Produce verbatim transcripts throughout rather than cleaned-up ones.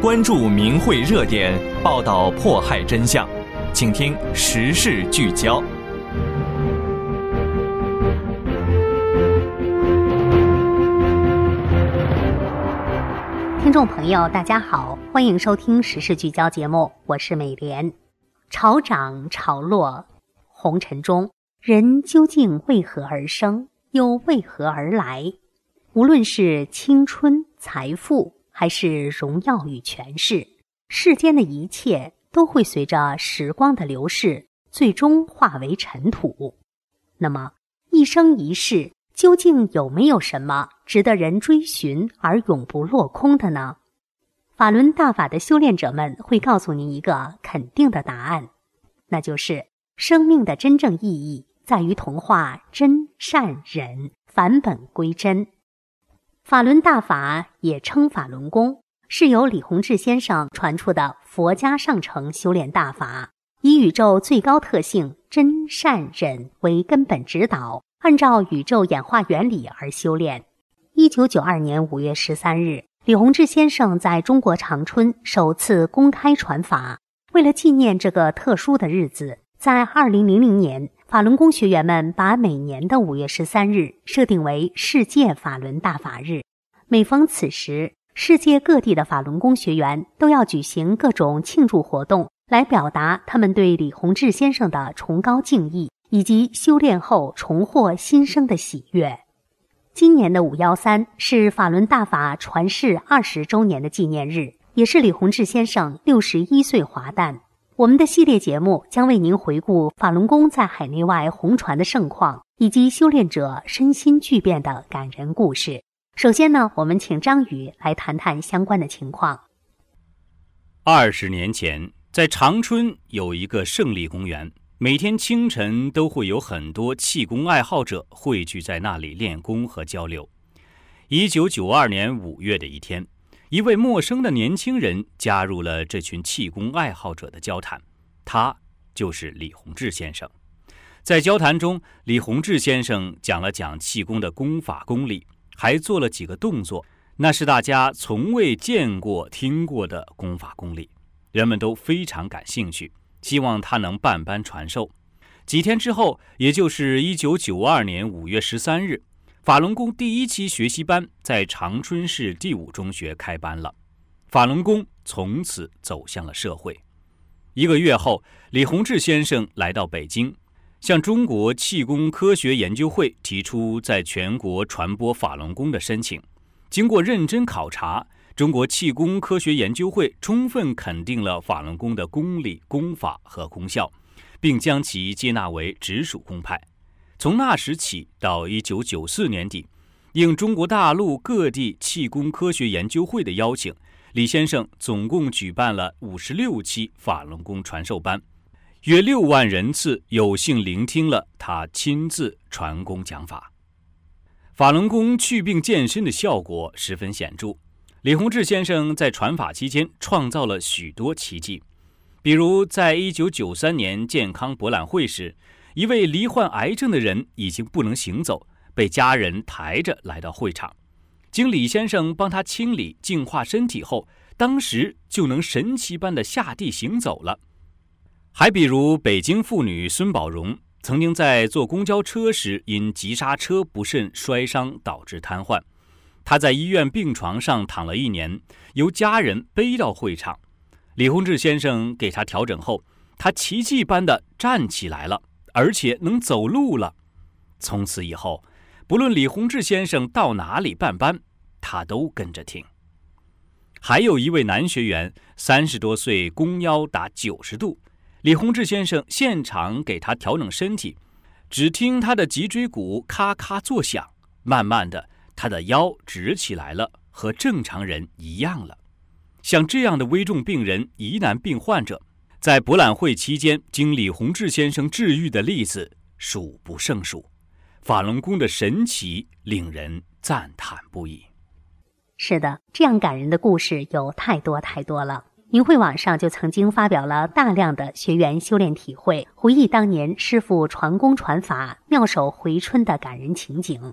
关注名汇热点，报道迫害真相，请听时事聚焦。 听众朋友大家好，欢迎收听时事聚焦节目，我是美莲。潮涨潮落，红尘中人究竟为何而生，又为何而来？无论是青春、财富，还是荣耀与权势，世间的一切都会随着时光的流逝，最终化为尘土。那么，一生一世，究竟有没有什么值得人追寻而永不落空的呢？法轮大法的修炼者们会告诉您一个肯定的答案，那就是生命的真正意义在于同化真善忍，返本归真。法轮大法也称法轮功，是由李洪志先生传出的佛家上乘修炼大法，以宇宙最高特性真善忍为根本指导，按照宇宙演化原理而修炼。一九九二年五月十三日，李洪志先生在中国长春首次公开传法。为了纪念这个特殊的日子，在二零零零年，法轮功学员们把每年的五月十三日设定为世界法轮大法日。每逢此时，世界各地的法轮功学员都要举行各种庆祝活动，来表达他们对李洪志先生的崇高敬意，以及修炼后重获新生的喜悦。今年的五一三是法轮大法传世二十周年的纪念日，也是李洪志先生六十一岁华诞。我们的系列节目将为您回顾法轮功在海内外红传的盛况，以及修炼者身心巨变的感人故事。首先呢，我们请张宇来谈谈相关的情况。 二十年前，在长春有一个胜利公园，每天清晨都会有很多气功爱好者汇聚在那里练功和交流。一九九二年五月的一天，一位陌生的年轻人加入了这群气功爱好者的交谈，他就是李洪志先生。在交谈中，李洪志先生讲了讲气功的功法功理，还做了几个动作，那是大家从未见过听过的功法功理，人们都非常感兴趣，希望他能办班传授。几天之后，也就是一九九二年五月十三日，法轮功第一期学习班在长春市第五中学开班了，法轮功从此走向了社会。一个月后，李洪志先生来到北京，向中国气功科学研究会提出在全国传播法轮功的申请。经过认真考察，中国气功科学研究会充分肯定了法轮功的功理、功法和功效，并将其接纳为直属功派。从那时起到一九九四年底，应中国大陆各地气功科学研究会的邀请，李先生总共举办了五十六期法轮功传授班，约六万人次有幸聆听了他亲自传功讲法。法轮功祛病健身的效果十分显著，李洪志先生在传法期间创造了许多奇迹。比如在一九九三年健康博览会时，一位罹患癌症的人已经不能行走，被家人抬着来到会场，经李先生帮他清理净化身体后，当时就能神奇般的下地行走了。还比如北京妇女孙宝荣，曾经在坐公交车时因急刹车不慎摔伤导致瘫痪，她在医院病床上躺了一年，由家人背到会场，李洪志先生给她调整后，她奇迹般的站起来了，而且能走路了。从此以后，不论李洪志先生到哪里办班，他都跟着听。还有一位男学员，三十多岁，弓腰达九十度，李洪志先生现场给他调整身体，只听他的脊椎骨咔咔作响，慢慢的，他的腰直起来了，和正常人一样了。像这样的危重病人、疑难病患者，在博览会期间经李洪志先生治愈的例子数不胜数，法轮功的神奇令人赞叹不已。 是的，这样感人的故事有太多太多了。明慧网上就曾经发表了大量的学员修炼体会，回忆当年师父传功传法、妙手回春的感人情景。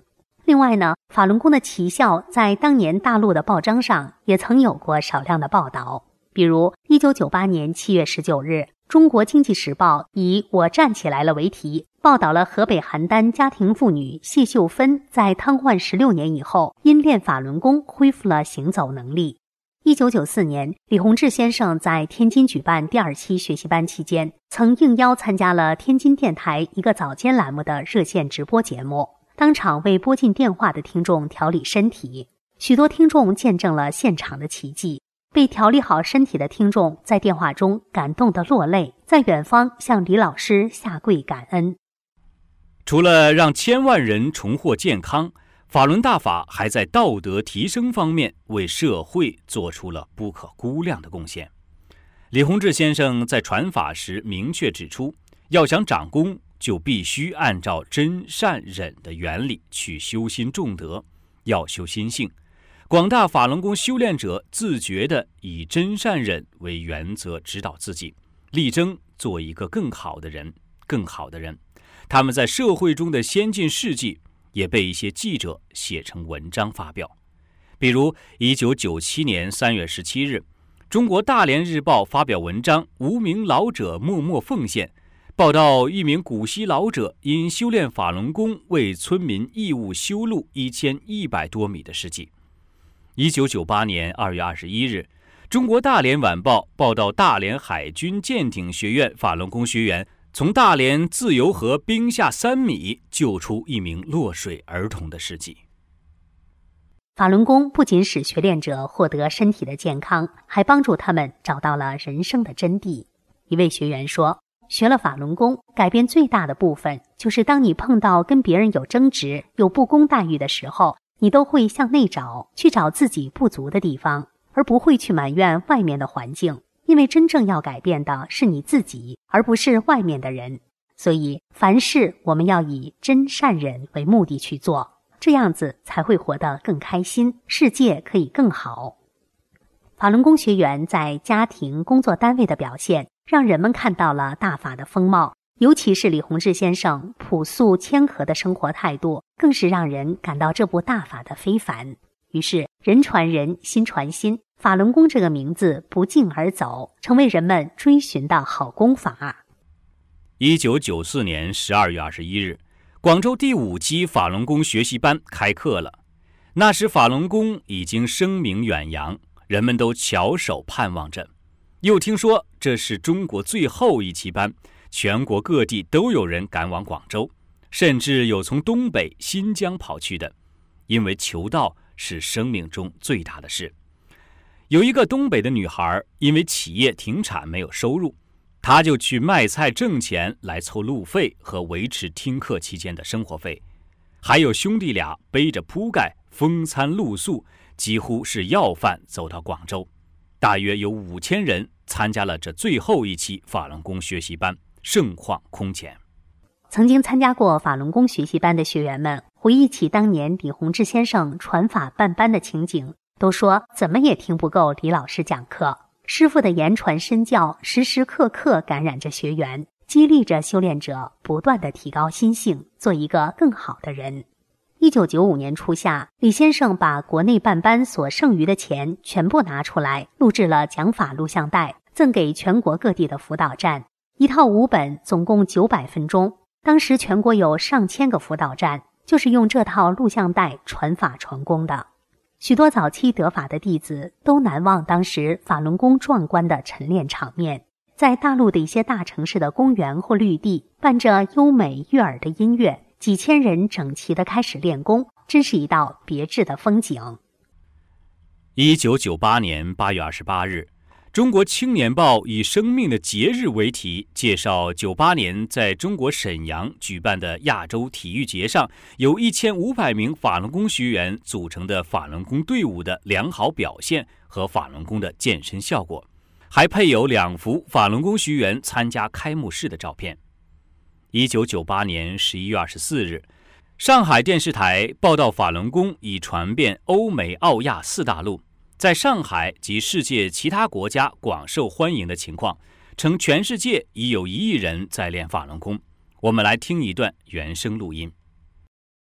另外呢，法轮功的奇效在当年大陆的报章上也曾有过少量的报道。比如一九九八年七月十九日，中国经济时报以我站起来了为题，报道了河北邯郸家庭妇女谢秀芬在瘫痪十六年以后，因练法轮功恢复了行走能力。一九九四年，李洪志先生在天津举办第二期学习班期间，曾应邀参加了天津电台一个早间栏目的热线直播节目，当场为拨进电话的听众调理身体。许多听众见证了现场的奇迹，被调理好身体的听众在电话中感动得落泪，在远方向李老师下跪感恩。 除了让千万人重获健康，法轮大法还在道德提升方面为社会做出了不可估量的贡献。李洪志先生在传法时明确指出，要想长功，就必须按照真善忍的原理去修心重德，要修心性。广大法轮功修炼者自觉地以真善忍为原则指导自己，力争做一个更好的人，更好的人。他们在社会中的先进事迹也被一些记者写成文章发表。比如一九九七年三月十七日，中国大连日报发表文章《无名老者默默奉献》，报道一名古稀老者因修炼法轮功为村民义务修路一千一百多米的事迹。一九九八年二月二十一日，中国大连晚报报道大连海军舰艇学院法轮功学员从大连自由河冰下三米救出一名落水儿童的事迹。 法轮功不仅使学练者获得身体的健康，还帮助他们找到了人生的真谛。一位学员说，学了法轮功，改变最大的部分就是当你碰到跟别人有争执、有不公待遇的时候，你都会向内找，去找自己不足的地方，而不会去埋怨外面的环境。因为真正要改变的是你自己，而不是外面的人。所以凡事我们要以真善忍为目的去做，这样子才会活得更开心，世界可以更好。法轮功学员在家庭、工作单位的表现，让人们看到了大法的风貌，尤其是李洪志先生朴素谦和的生活态度，更是让人感到这部大法的非凡。于是人传人，心传心，法轮功这个名字不胫而走，成为人们追寻的好功法。 一九九四年十二月二十一日，广州第五期法轮功学习班开课了。那时法轮功已经声名远扬，人们都翘首盼望着。又听说这是中国最后一期班，全国各地都有人赶往广州，甚至有从东北、新疆跑去的，因为求道是生命中最大的事。有一个东北的女孩，因为企业停产没有收入，她就去卖菜挣钱来凑路费和维持听课期间的生活费。还有兄弟俩背着铺盖风餐露宿，几乎是要饭走到广州。大约有五千人参加了这最后一期法轮功学习班，盛况空前。 曾经参加过法轮功学习班的学员们回忆起当年李洪志先生传法办班的情景，都说怎么也听不够李老师讲课。师父的言传身教时时刻刻感染着学员，激励着修炼者不断地提高心性，做一个更好的人。一九九五年初夏，李先生把国内办班所剩余的钱全部拿出来，录制了讲法录像带，赠给全国各地的辅导站，一套五本，总共九百分钟。当时全国有上千个辅导站，就是用这套录像带传法传功的。许多早期得法的弟子都难忘当时法轮功壮观的晨练场面，在大陆的一些大城市的公园或绿地，伴着优美悦耳的音乐，几千人整齐地开始练功，真是一道别致的风景。 一九九八年八月二十八日，中国青年报以生命的节日为题，介绍九八年在中国沈阳举办的亚洲体育节上，有一千五百名法轮功学员组成的法轮功队伍的良好表现和法轮功的健身效果，还配有两幅法轮功学员参加开幕式的照片。一九九八年十一月二十四日，上海电视台报道法轮功已传遍欧美澳亚四大陆，在上海及世界其他国家广受欢迎的情况，称全世界已有一亿人在练法轮功。我们来听一段原声录音。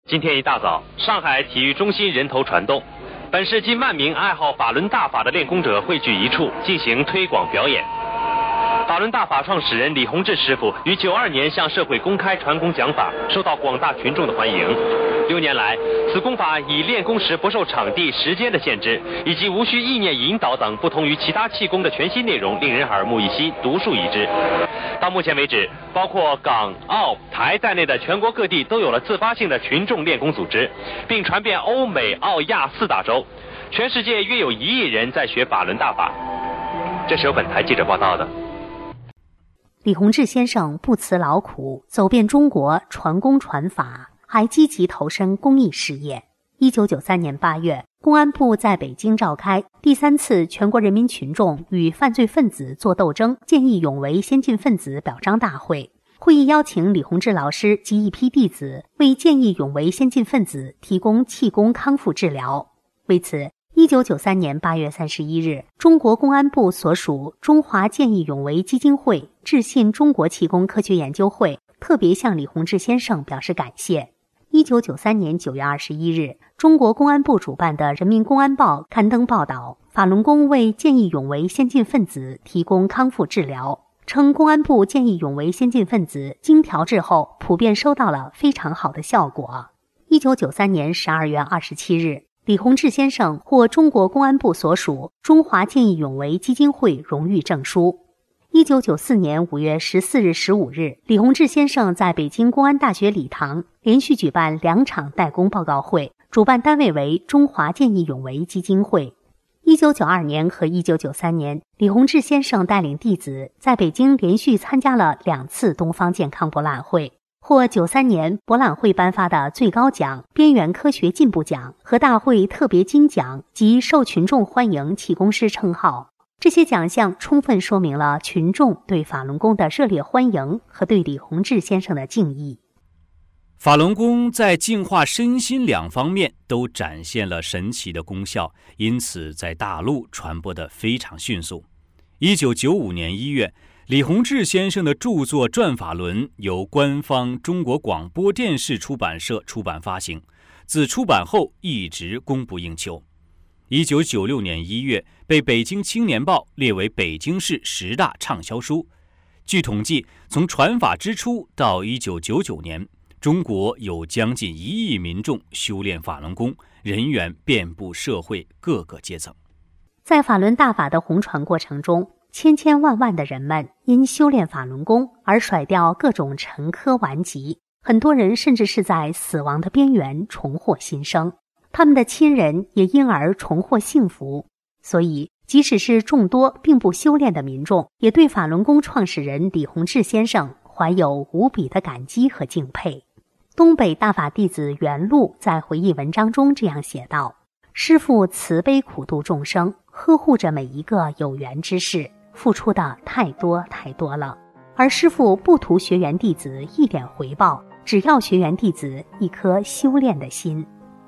今天一大早，上海体育中心人头攒动，本市近万名爱好法轮大法的练功者汇聚一处，进行推广表演。法轮大法创始人李洪志师傅于九二年向社会公开传功讲法，受到广大群众的欢迎。六年来，此功法以练功时不受场地、时间的限制，以及无需意念引导等不同于其他气功的全新内容，令人耳目一新、独树一帜。到目前为止，包括港、澳、台在内的全国各地都有了自发性的群众练功组织，并传遍欧美、澳、亚四大洲。全世界约有一亿人在学法轮大法。这是由本台记者报道的。 李洪志先生不辞劳苦，走遍中国传功传法，还积极投身公益事业。一九九三年八月，公安部在北京召开第三次全国人民群众与犯罪分子作斗争见义勇为先进分子表彰大会。会议邀请李洪志老师及一批弟子为见义勇为先进分子提供气功康复治疗。为此，一九九三年八月三十一日，中国公安部所属中华见义勇为基金会致信中国气功科学研究会，特别向李洪志先生表示感谢。一九九三年九月二十一日，中国公安部主办的《人民公安报》刊登报道，法轮功为见义勇为先进分子提供康复治疗，称公安部见义勇为先进分子经调治后，普遍收到了非常好的效果。一九九三年十二月二十七日，李洪志先生获中国公安部所属中华见义勇为基金会荣誉证书。一九九四年五月十四日、十五日，李洪志先生在北京公安大学礼堂连续举办两场代工报告会，主办单位为中华见义勇为基金会。一九九二年和一九九三年，李洪志先生带领弟子在北京连续参加了两次东方健康博览会，获九三年博览会颁发的最高奖边缘科学进步奖和大会特别金奖及受群众欢迎气功师称号。这些奖项充分说明了群众对法轮功的热烈欢迎和对李洪志先生的敬意。 法轮功在净化身心两方面都展现了神奇的功效，因此在大陆传播得非常迅速。一九九五年一月，李洪志先生的著作《转法轮》由官方中国广播电视出版社出版发行，自出版后一直供不应求。一九九六年一月，被北京青年报列为北京市十大畅销书。据统计，从传法之初到一九九九年，中国有将近一亿民众修炼法轮功，人员遍布社会各个阶层。 在法轮大法的弘传过程中，千千万万的人们因修炼法轮功而甩掉各种沉疴顽疾，很多人甚至是在死亡的边缘重获新生，他们的亲人也因而重获幸福。所以即使是众多并不修炼的民众，也对法轮功创始人李洪志先生怀有无比的感激和敬佩。东北大法弟子袁禄在回忆文章中这样写道：师父慈悲苦度众生，呵护着每一个有缘之士，付出的太多太多了。而师父不图学员弟子一点回报，只要学员弟子一颗修炼的心。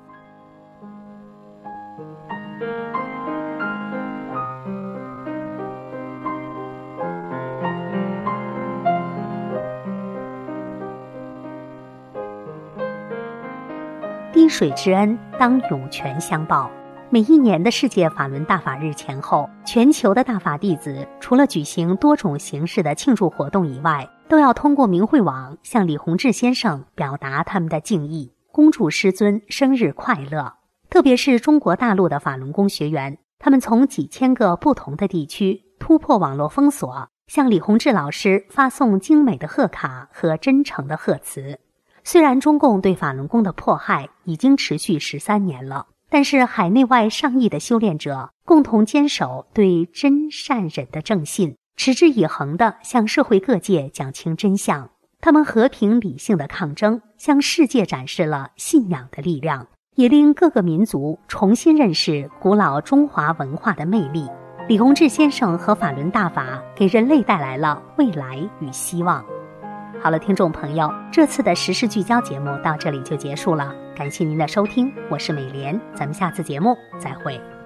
滴水之恩当涌泉相报。每一年的世界法轮大法日前后，全球的大法弟子除了举行多种形式的庆祝活动以外，都要通过明慧网向李洪志先生表达他们的敬意，恭祝师尊生日快乐。特别是中国大陆的法轮功学员，他们从几千个不同的地区突破网络封锁，向李洪志老师发送精美的贺卡和真诚的贺词。虽然中共对法轮功的迫害已经持续十三年了，但是海内外上亿的修炼者共同坚守对真善忍的正信，持之以恒地向社会各界讲清真相。他们和平理性的抗争，向世界展示了信仰的力量，也令各个民族重新认识古老中华文化的魅力。李洪志先生和法轮大法给人类带来了未来与希望。好了，听众朋友，这次的时事聚焦节目到这里就结束了，感谢您的收听，我是美莲，咱们下次节目再会。